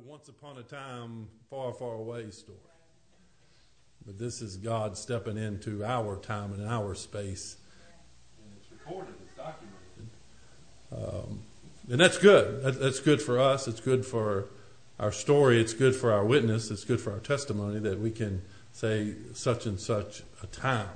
once upon a time, far, far away story. But this is God stepping into our time and our space. And it's recorded, it's documented. And that's good. That's good for us. It's good for our story. It's good for our witness. It's good for our testimony that we can say such and such a time.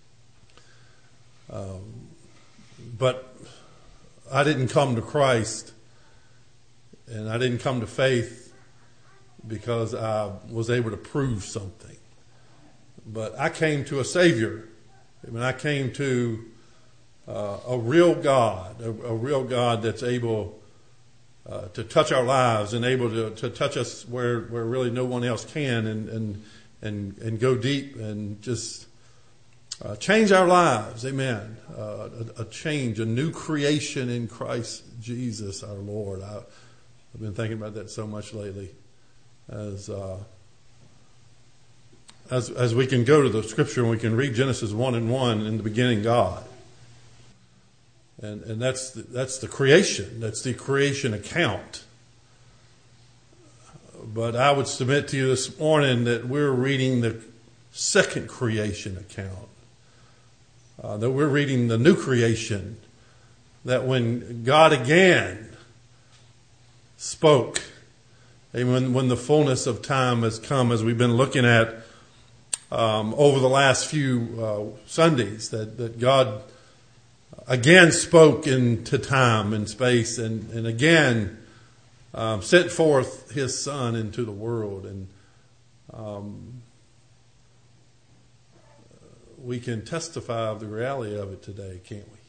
But I didn't come to Christ and I didn't come to faith because I was able to prove something. But I came to a Savior. I mean, I came to a real God, a real God that's able to touch our lives and able to touch us where really no one else can and go deep and just change our lives. Amen. A change, a new creation in Christ Jesus our Lord. I've been thinking about that so much lately. As we can go to the scripture and we can read Genesis 1:1, in the beginning God. And that's the creation. That's the creation account. But I would submit to you this morning that we're reading the second creation account. That we're reading the new creation. That when God again spoke, and when the fullness of time has come, as we've been looking at over the last few Sundays, that God again spoke into time and space and again sent forth His Son into the world. And we can testify of the reality of it today, can't we?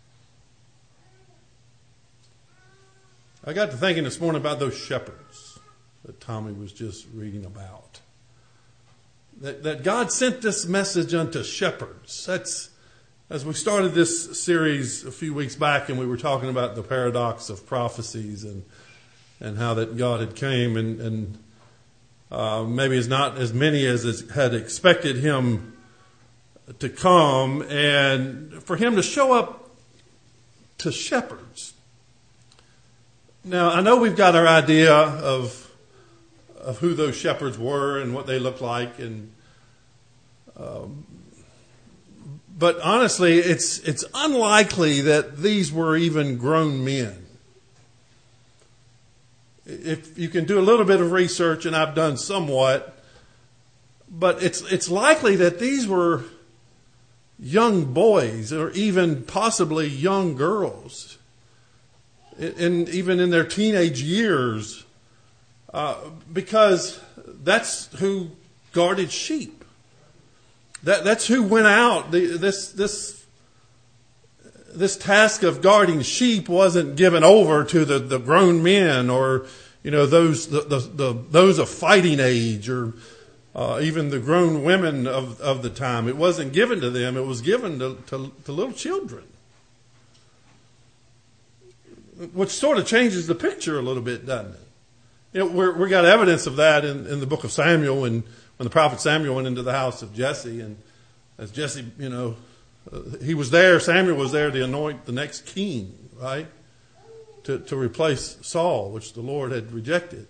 I got to thinking this morning about those shepherds that Tommy was just reading about. That God sent this message unto shepherds. That's, as we started this series a few weeks back and we were talking about the paradox of prophecies and how that God had came and maybe it's not as many as had expected Him to come, and for Him to show up to shepherds. Now, I know we've got our idea of who those shepherds were and what they looked like, and but honestly, it's unlikely that these were even grown men. If you can do a little bit of research, and I've done somewhat, but it's likely that these were young boys or even possibly young girls, even in their teenage years, because that's who guarded sheep. That's who went out. This task of guarding sheep wasn't given over to the grown men or those of fighting age or even the grown women of the time. It wasn't given to them. It was given to little children. Which sort of changes the picture a little bit, doesn't it? We got evidence of that in the book of Samuel, and when the prophet Samuel went into the house of Jesse, and as Jesse, he was there, Samuel was there to anoint the next king, right? To replace Saul, which the Lord had rejected.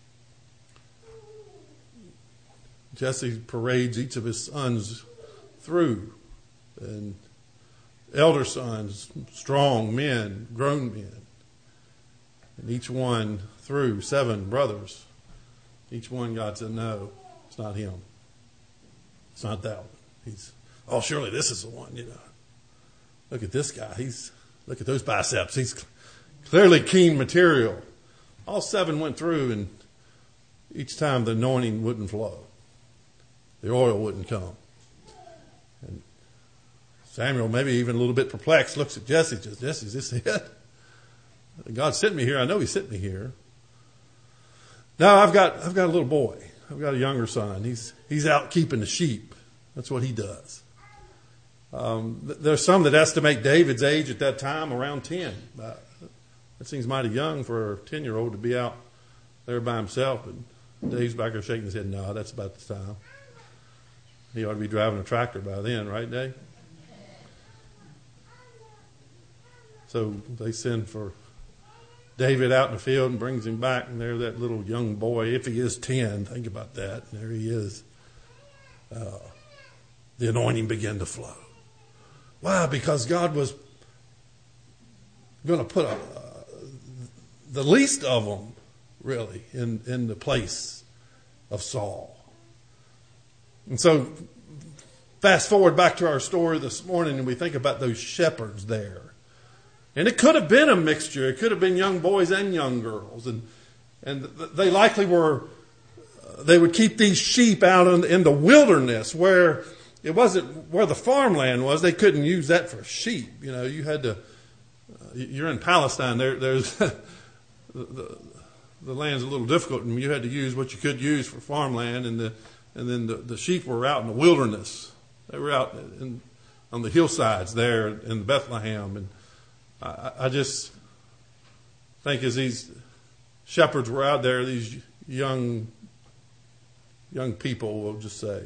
Jesse parades each of his sons through, and elder sons, strong men, grown men. And each one through 7 brothers. Each one God said, no, it's not him. It's not that one. Surely this is the one, Look at this guy. Look at those biceps. He's clearly keen material. All 7 went through, and each time the anointing wouldn't flow. The oil wouldn't come. And Samuel, maybe even a little bit perplexed, looks at Jesse, says, Jesse, is this it? God sent me here. I know He sent me here. Now I've got a little boy. I've got a younger son. He's out keeping the sheep. That's what he does. There's some that estimate David's age at that time around 10. That seems mighty young for a 10-year-old to be out there by himself. And Dave's back there shaking his head. No, that's about the time. He ought to be driving a tractor by then, right, Dave? So they send for David out in the field and brings him back, and there that little young boy, if he is 10, think about that, and there he is. The anointing began to flow. Why? Because God was going to put the least of them, really, in the place of Saul. And so, fast forward back to our story this morning, and we think about those shepherds there. And it could have been a mixture. It could have been young boys and young girls. And they likely were, they would keep these sheep out in the wilderness where it wasn't where the farmland was. They couldn't use that for sheep. You know, you had to, you're in Palestine. There's, the land's a little difficult, and you had to use what you could use for farmland. And then the sheep were out in the wilderness. They were out on the hillsides there in Bethlehem. And I just think as these shepherds were out there, these young people, we'll just say,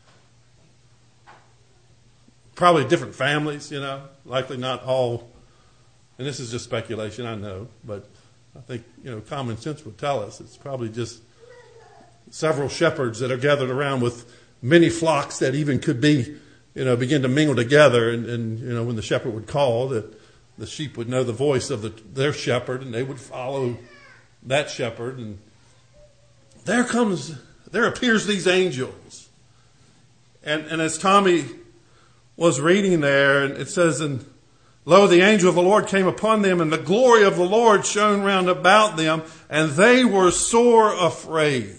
probably different families, you know, likely not all, and this is just speculation, I know, but I think, you know, common sense would tell us it's probably just several shepherds that are gathered around with many flocks that even could be, you know, begin to mingle together, and you know, when the shepherd would call, that the sheep would know the voice of their shepherd, and they would follow that shepherd. And there appears these angels. And as Tommy was reading there, and it says, and lo, the angel of the Lord came upon them, and the glory of the Lord shone round about them, and they were sore afraid.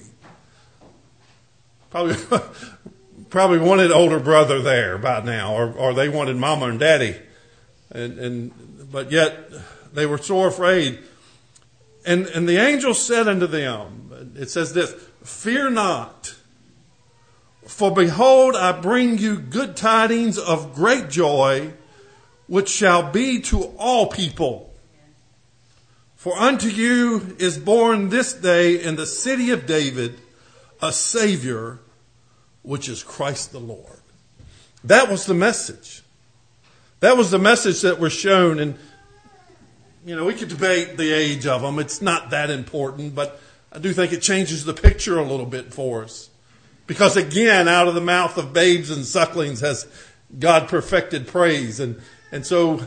Probably wanted older brother there by now, or they wanted mama and daddy. But yet they were sore afraid. And the angel said unto them, it says this, fear not, for behold, I bring you good tidings of great joy, which shall be to all people. For unto you is born this day in the city of David a Savior, which is Christ the Lord. That was the message. That was the message that was shown. And, you know, we could debate the age of them. It's not that important, but I do think it changes the picture a little bit for us. Because again, out of the mouth of babes and sucklings has God perfected praise. And so,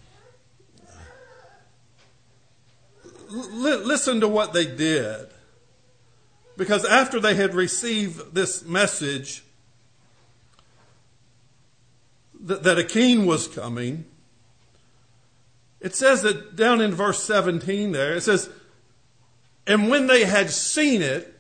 listen to what they did. Because after they had received this message that a king was coming, it says that down in verse 17 there, it says, and when they had seen it,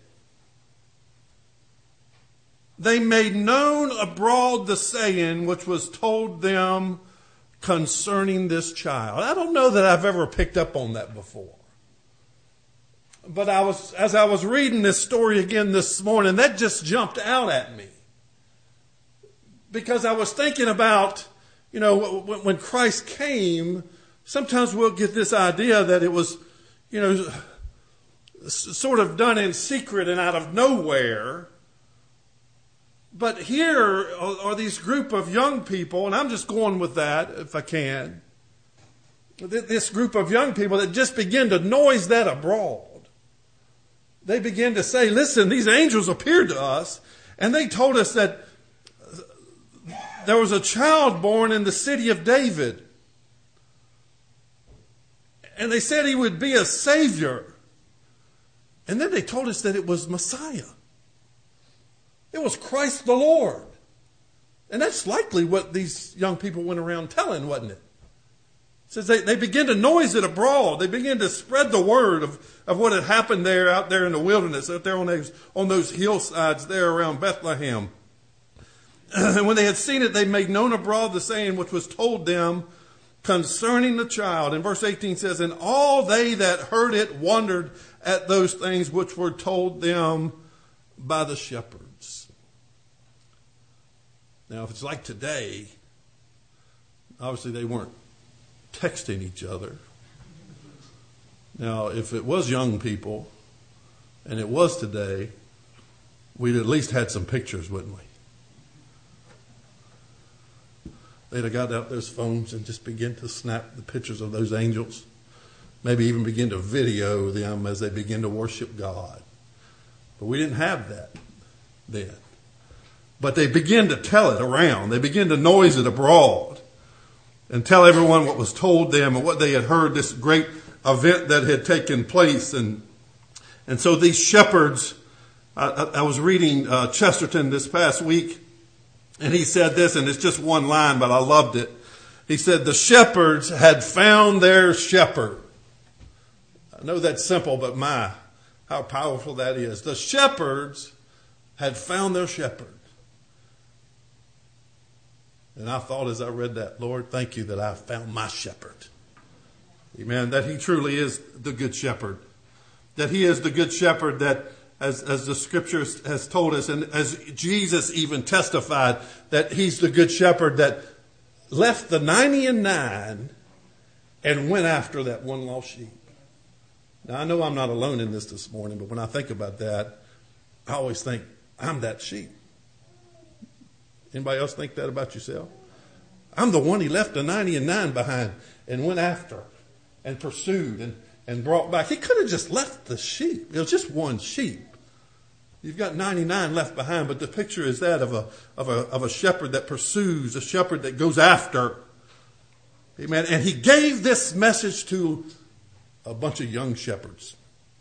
they made known abroad the saying which was told them concerning this child. I don't know that I've ever picked up on that before. But as I was reading this story again this morning, that just jumped out at me. Because I was thinking about, you know, when Christ came, sometimes we'll get this idea that it was, you know, sort of done in secret and out of nowhere. But here are these group of young people, and I'm just going with that if I can. This group of young people that just begin to noise that abroad. They begin to say, listen, these angels appeared to us, and they told us that there was a child born in the city of David. And they said he would be a Savior. And then they told us that it was Messiah. It was Christ the Lord. And that's likely what these young people went around telling, wasn't it? It says they begin to noise it abroad. They begin to spread the word of what had happened there out there in the wilderness, out there on those hillsides there around Bethlehem. And when they had seen it, they made known abroad the saying which was told them concerning the child. And verse 18 says, and all they that heard it wondered at those things which were told them by the shepherds. Now, if it's like today, obviously they weren't texting each other. Now, if it was young people, and it was today, we'd at least had some pictures, wouldn't we? They'd have got out those phones and just begin to snap the pictures of those angels maybe even begin to video them as they begin to worship God. But we didn't have that then. But they begin to tell it around. They begin to noise it abroad and tell everyone what was told them and what they had heard, this great event that had taken place. And so these shepherds, I was reading Chesterton this past week, and he said this, and it's just one line, but I loved it. He said, the shepherds had found their shepherd. I know that's simple, but how powerful that is. The shepherds had found their shepherd. And I thought as I read that, Lord, thank you that I found my shepherd. Amen. That he truly is the good shepherd. That he is the good shepherd that, as the scripture has told us, and as Jesus even testified, that he's the good shepherd that left the 99 and went after that one lost sheep. Now, I know I'm not alone in this morning, but when I think about that, I always think, I'm that sheep. Anybody else think that about yourself? I'm the one he left the 99 behind and went after and pursued and brought back. He could have just left the sheep. It was just one sheep. You've got 99 left behind, but the picture is that of a shepherd that pursues, a shepherd that goes after. Amen. And he gave this message to a bunch of young shepherds.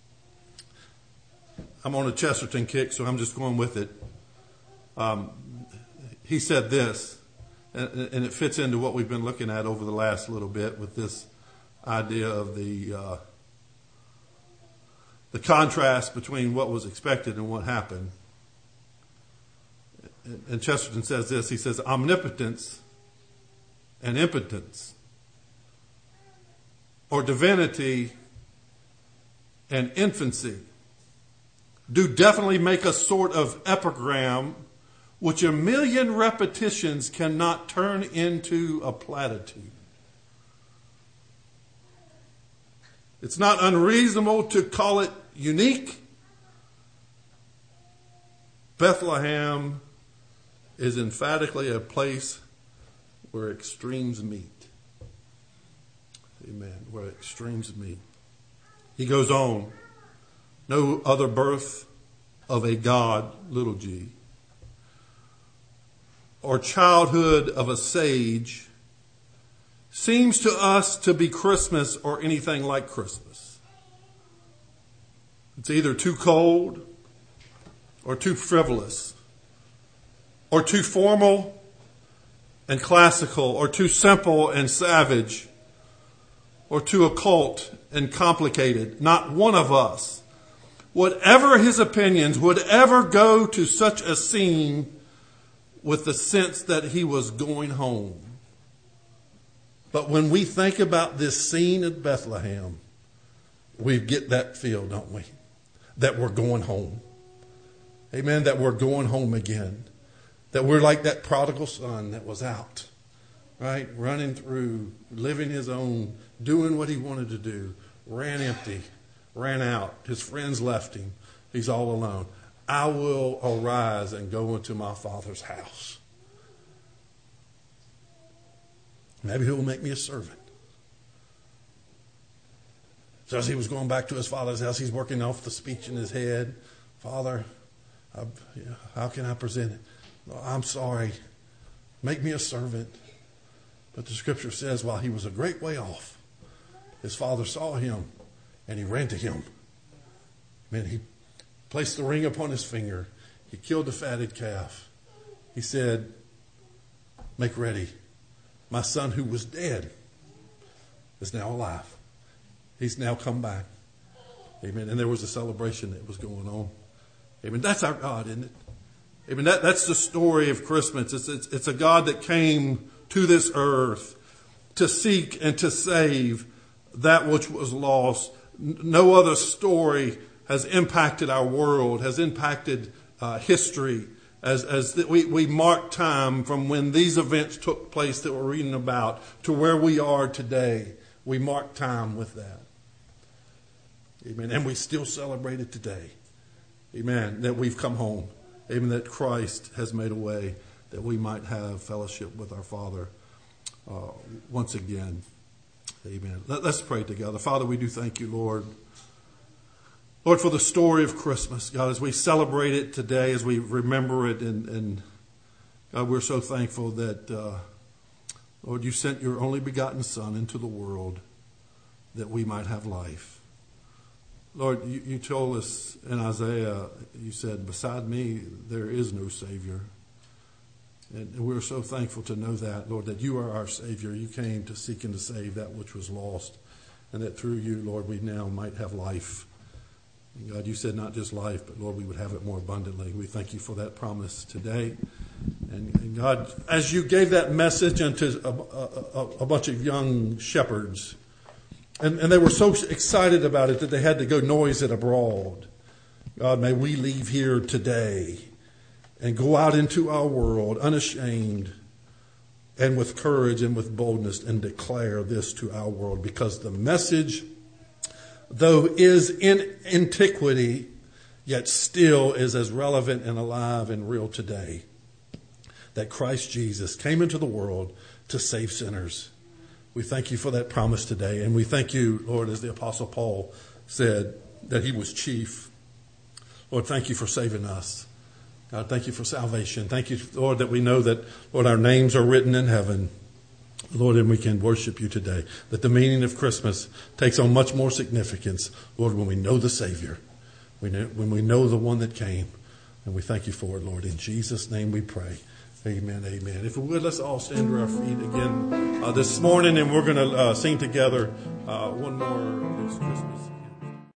I'm on a Chesterton kick, so I'm just going with it. He said this, and it fits into what we've been looking at over the last little bit with this idea of the contrast between what was expected and what happened. And Chesterton says this, he says, omnipotence and impotence, or divinity and infancy, do definitely make a sort of epigram which a million repetitions cannot turn into a platitude. It's not unreasonable to call it unique. Bethlehem is emphatically a place where extremes meet. Amen. Where extremes meet. He goes on. No other birth of a God, little g, or childhood of a sage seems to us to be Christmas or anything like Christmas. It's either too cold or too frivolous or too formal and classical or too simple and savage or too occult and complicated. Not one of us, whatever his opinions, would ever go to such a scene with the sense that he was going home. But when we think about this scene at Bethlehem, we get that feel, don't we? That we're going home. Amen. That we're going home again. That we're like that prodigal son that was out, right? Running through, living his own, doing what he wanted to do. Ran empty, ran out. His friends left him. He's all alone. I will arise and go into my father's house. Maybe he will make me a servant. So as he was going back to his father's house, he's working off the speech in his head. Father, how can I present it? I'm sorry. Make me a servant. But the scripture says while he was a great way off, his father saw him and he ran to him. Man, he placed the ring upon his finger. He killed the fatted calf. He said, make ready. My son who was dead is now alive. He's now come back. Amen. And there was a celebration that was going on. Amen. That's our God, isn't it? Amen. That's the story of Christmas. It's a God that came to this earth to seek and to save that which was lost. No other story has impacted our world, has impacted history, as we mark time from when these events took place that we're reading about to where we are today. We mark time with that. Amen. And we still celebrate it today. Amen. That we've come home. Amen. That Christ has made a way that we might have fellowship with our Father once again. Amen. Let's pray together. Father, we do thank you, Lord. Lord, for the story of Christmas, God, as we celebrate it today, as we remember it, and God, we're so thankful that, Lord, you sent your only begotten Son into the world that we might have life. Lord, you told us in Isaiah, you said, beside me, there is no Savior. And we're so thankful to know that, Lord, that you are our Savior. You came to seek and to save that which was lost. And that through you, Lord, we now might have life. And God, you said not just life, but Lord, we would have it more abundantly. We thank you for that promise today. And God, as you gave that message unto a bunch of young shepherds, and they were so excited about it that they had to go noise it abroad. God, may we leave here today and go out into our world unashamed and with courage and with boldness and declare this to our world, because the message, though is in antiquity, yet still is as relevant and alive and real today, that Christ Jesus came into the world to save sinners. We thank you for that promise today, and we thank you, Lord, as the Apostle Paul said, that he was chief. Lord, thank you for saving us. God, thank you for salvation. Thank you, Lord, that we know that, Lord, our names are written in heaven. Lord, and we can worship you today. That the meaning of Christmas takes on much more significance, Lord, when we know the Savior, when we know the one that came. And we thank you for it, Lord. In Jesus' name we pray. Amen, amen. If we would, let's all stand to our feet again this morning, and we're going to sing together one more of these Christmas.